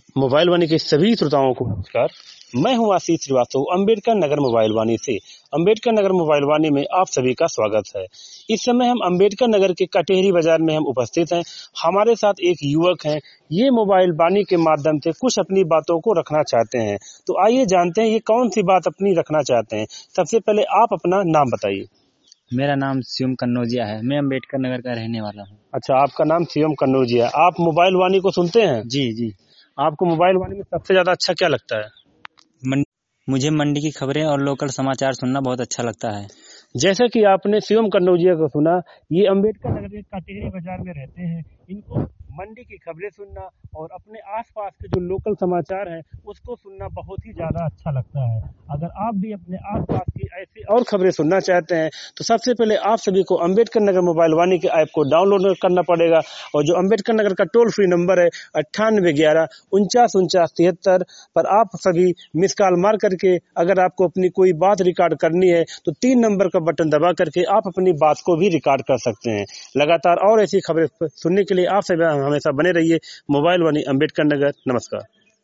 Mobile वाणी के सभी श्रोताओं को नमस्कार। मैं हूं आशीष श्रीवास्तव, अंबेडकर नगर मोबाइल वाणी से। अंबेडकर नगर मोबाइल वाणी में आप सभी का स्वागत है। इस समय हम अंबेडकर नगर के कटेहरी बाजार में हम उपस्थित हैं। हमारे साथ एक युवक हैं। ये मोबाइल वाणी के माध्यम से कुछ अपनी बातों को रखना चाहते हैं। तो आइए जानते हैं ये कौन सी बात अपनी रखना चाहते हैं। सबसे पहले आप अपना नाम बताइए। मेरा नाम शिवम कन्नौजिया है। मैं अंबेडकर नगर का रहने वाला हूँ। अच्छा, आपका नाम शिवम कन्नौजिया है। आप मोबाइल वाणी को सुनते हैं? जी जी। आपको मोबाइल वाणी में सबसे ज्यादा अच्छा क्या लगता है? मुझे मंडी की खबरें और लोकल समाचार सुनना बहुत अच्छा लगता है। जैसा कि आपने शिवम कन्नौजिया को सुना, ये अंबेडकर नगर के कटेहरी बाजार में रहते हैं। इनको मंडी की खबरें सुनना और अपने आसपास के जो लोकल समाचार हैं उसको सुनना बहुत ही ज्यादा अच्छा लगता है। अगर आप भी अपने आसपास की ऐसी और खबरें सुनना चाहते हैं तो सबसे पहले आप सभी को अंबेडकर नगर मोबाइल वाणी के ऐप को डाउनलोड करना पड़ेगा। और जो अंबेडकर नगर का टोल फ्री नंबर है 9811494973 पर आप सभी मिस कॉल मार करके अगर आपको अपनी कोई बात रिकॉर्ड करनी है तो 3 नंबर का बटन दबा करके आप अपनी बात को भी रिकॉर्ड कर सकते हैं। लगातार और ऐसी खबरें सुनने के लिए आप सभी हमेशा बने रहिए। मोबाइल वाणी अंबेडकर नगर। नमस्कार।